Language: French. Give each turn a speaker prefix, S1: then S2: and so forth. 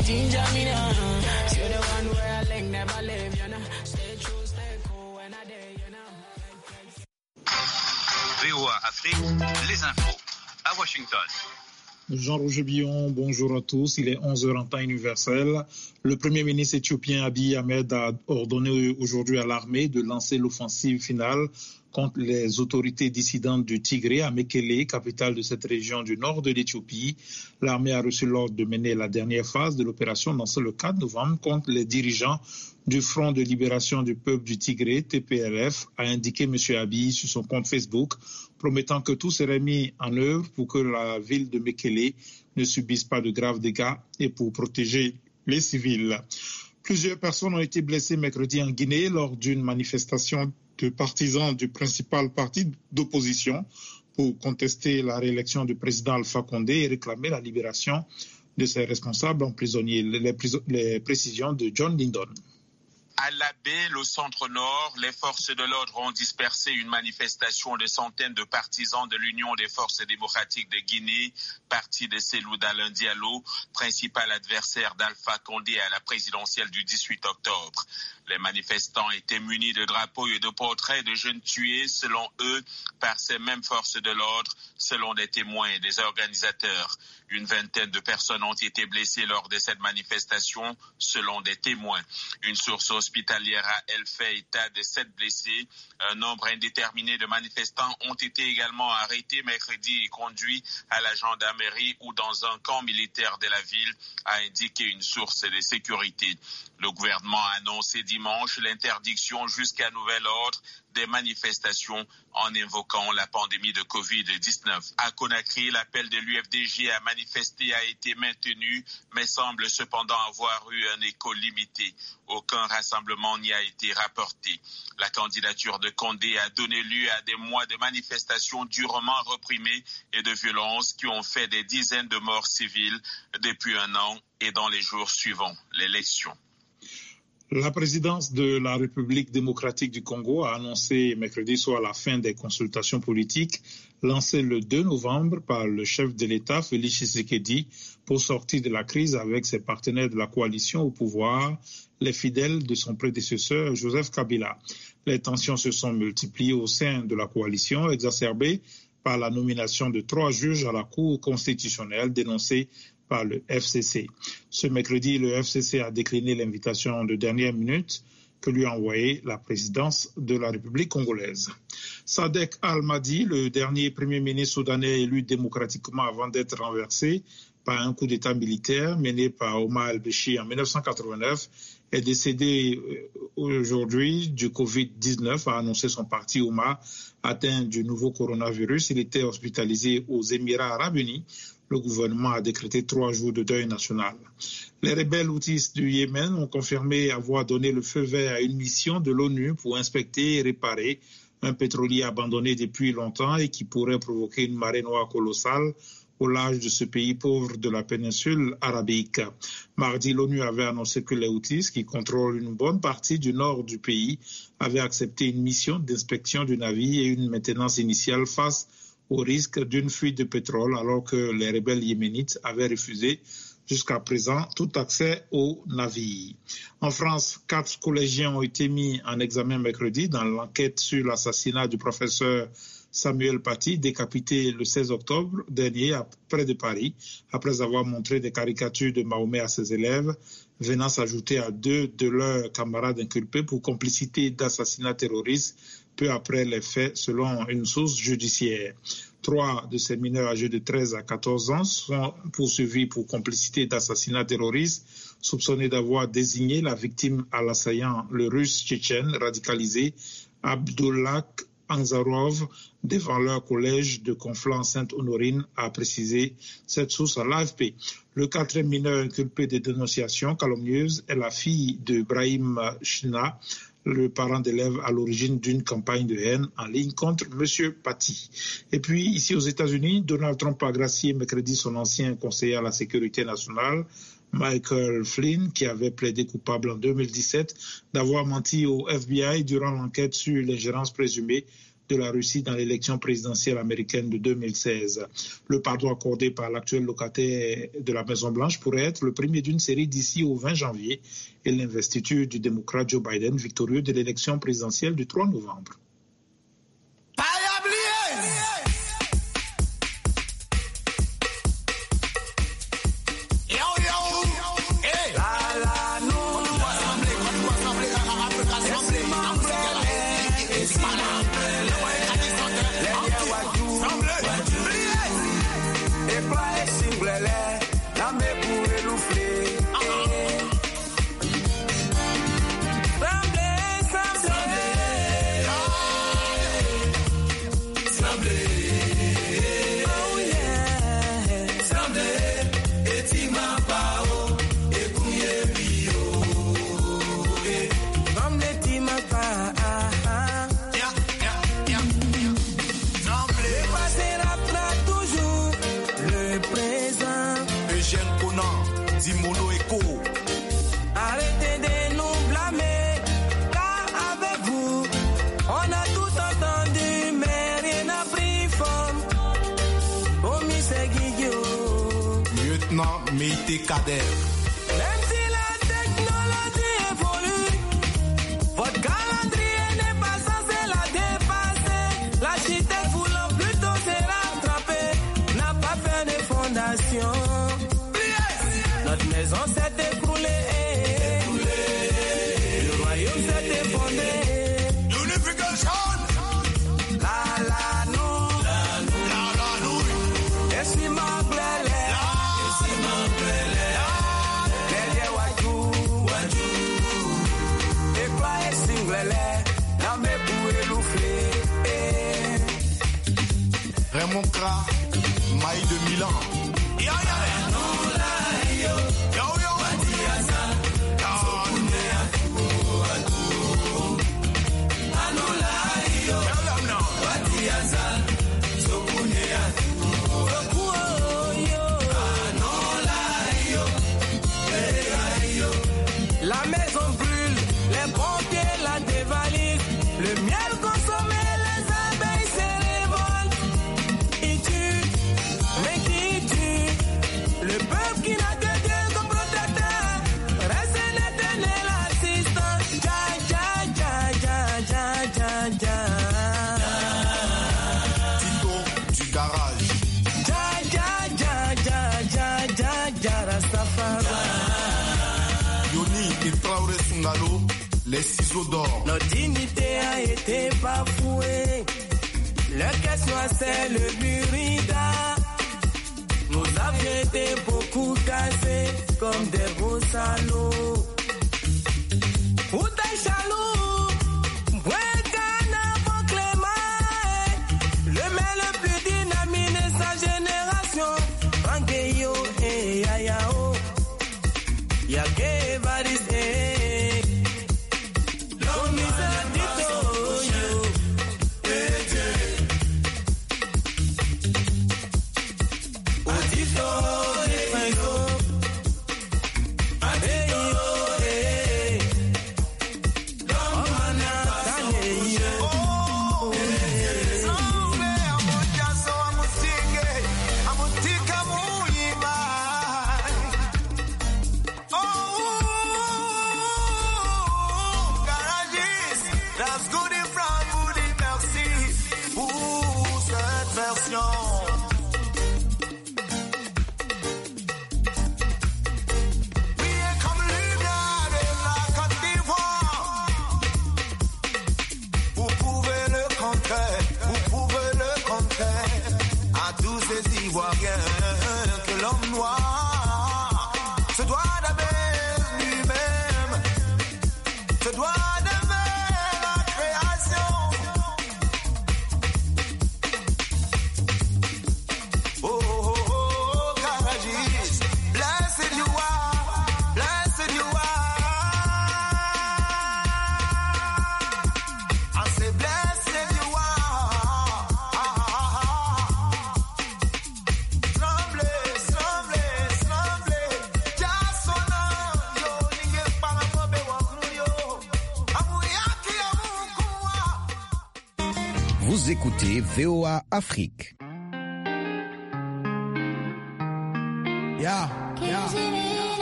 S1: VOA Afrique, les infos à Washington.
S2: Jean-Roger Billon, bonjour à tous. Il est 11h en temps universel. Le Premier ministre éthiopien Abiy Ahmed a ordonné aujourd'hui à l'armée de lancer l'offensive finale contre les autorités dissidentes du Tigré à Mekele, capitale de cette région du nord de l'Éthiopie. L'armée a reçu l'ordre de mener la dernière phase de l'opération lancée le 4 novembre contre les dirigeants du Front de libération du peuple du Tigré, TPLF, a indiqué M. Abiy sur son compte Facebook, promettant que tout serait mis en œuvre pour que la ville de Mekele ne subisse pas de graves dégâts et pour protéger les civils. Plusieurs personnes ont été blessées mercredi en Guinée lors d'une manifestation de partisans du principal parti d'opposition pour contester la réélection du président Alpha Condé et réclamer la libération de ses responsables emprisonnés. Les précisions de John Lindon.
S3: À la baie, le centre-nord, les forces de l'ordre ont dispersé une manifestation de centaines de partisans de l'Union des forces démocratiques de Guinée, parti de Cellou Dalein Diallo, principal adversaire d'Alpha Condé à la présidentielle du 18 octobre. Les manifestants étaient munis de drapeaux et de portraits de jeunes tués, selon eux, par ces mêmes forces de l'ordre, selon des témoins et des organisateurs. Une vingtaine de personnes ont été blessées lors de cette manifestation, selon des témoins. Une source hospitalière à Elle fait état de 7 blessés. Un nombre indéterminé de manifestants ont été également arrêtés mercredi et conduits à la gendarmerie ou dans un camp militaire de la ville, a indiqué une source de sécurité. Le gouvernement a annoncé dimanche l'interdiction jusqu'à nouvel ordre des manifestations en invoquant la pandémie de Covid-19. À Conakry, l'appel de l'UFDG à manifester a été maintenu, mais semble cependant avoir eu un écho limité. Aucun rassemblement n'y a été rapporté. La candidature de Condé a donné lieu à des mois de manifestations durement réprimées et de violences qui ont fait des dizaines de morts civiles depuis un an et dans les jours suivant l'élection.
S2: La présidence de la République démocratique du Congo a annoncé mercredi soir la fin des consultations politiques lancées le 2 novembre par le chef de l'État, Félix Tshisekedi, pour sortir de la crise avec ses partenaires de la coalition au pouvoir, les fidèles de son prédécesseur Joseph Kabila. Les tensions se sont multipliées au sein de la coalition, exacerbées par la nomination de 3 juges à la Cour constitutionnelle dénoncée par le FCC. Ce mercredi, le FCC a décliné l'invitation de dernière minute que lui a envoyée la présidence de la République congolaise. Sadek Al-Mahdi, le dernier premier ministre soudanais élu démocratiquement avant d'être renversé par un coup d'État militaire mené par Omar el-Béchir en 1989, est décédé aujourd'hui du Covid-19, a annoncé son parti Omar, atteint du nouveau coronavirus. Il était hospitalisé aux Émirats arabes unis. Le gouvernement a décrété 3 jours de deuil national. Les rebelles houthis du Yémen ont confirmé avoir donné le feu vert à une mission de l'ONU pour inspecter et réparer un pétrolier abandonné depuis longtemps et qui pourrait provoquer une marée noire colossale au large de ce pays pauvre de la péninsule arabique. Mardi, l'ONU avait annoncé que les Houthis, qui contrôlent une bonne partie du nord du pays, avaient accepté une mission d'inspection du navire et une maintenance initiale face au risque d'une fuite de pétrole, alors que les rebelles yéménites avaient refusé jusqu'à présent tout accès au navire. En France, 4 collégiens ont été mis en examen mercredi dans l'enquête sur l'assassinat du professeur Samuel Paty, décapité le 16 octobre dernier près de Paris, après avoir montré des caricatures de Mahomet à ses élèves, venant s'ajouter à 2 de leurs camarades inculpés pour complicité d'assassinat terroriste peu après les faits, selon une source judiciaire. 3 de ces mineurs âgés de 13 à 14 ans sont poursuivis pour complicité d'assassinat terroriste, soupçonnés d'avoir désigné la victime à l'assaillant, le russe tchétchène radicalisé Abdullah Anzarov, devant leur collège de Conflans-Sainte-Honorine, a précisé cette source à l'AFP. Le 4e mineur inculpé de dénonciation calomnieuse est la fille de Brahim China, le parent d'élève à l'origine d'une campagne de haine en ligne contre M. Paty. Et puis, ici aux États-Unis, Donald Trump a gracié mercredi son ancien conseiller à la sécurité nationale, Michael Flynn, qui avait plaidé coupable en 2017 d'avoir menti au FBI durant l'enquête sur l'ingérence présumée de la Russie dans l'élection présidentielle américaine de 2016. Le pardon accordé par l'actuel locataire de la Maison-Blanche pourrait être le premier d'une série d'ici au 20 janvier et l'investiture du démocrate Joe Biden victorieux de l'élection présidentielle du 3 novembre.
S4: Arrêtez de nous blâmer, car avec vous, on a tout entendu, mais rien n'a pris forme. Commissaire Guigui,
S5: lieutenant Meïté Kader.
S4: Même si la technologie évolue, votre calendrier n'est pas censé la dépasser. L'architecte voulant plutôt se rattraper, n'a pas fait de fondation. Notre maison s'est écroulée, le royaume s'est effondré.
S5: Unification.
S4: La nous, et si ma blélé, les wajou, et quoi est singlé, la me pour louffler.
S5: Raymond Kra, Maï de Milan.
S4: La maison brûle, les pompiers la dévalisent, le miel consommé, les abeilles se révoltent. Ils tuent, mais qui tue? Le peuple qui n'a que Dieu comme protecteur, reste un éternel assistant.
S5: Tito du garage.
S4: Rastafari.
S5: Yoni et Traoré Sungalo, les ciseaux d'or.
S4: Notre dignité a été bafouée. Le question c'est le burida. Nous avions été beaucoup cassés comme des beaux salauds. Où t'es chalou? Le mec le plus dynamique de sa génération. Rangeyo et Yayao. Yake Evariste. Commissaire Tito yo. Odito yo.
S6: Que l'homme noir se doit d'aimer lui-même, se doit d'aimer la création. Oh, oh, oh, oh, garagiste, blessed you are, blessed you are. I say blessed you are. Tremblez, tremblez, tremblez, just
S7: Vous écoutez VOA Afrique.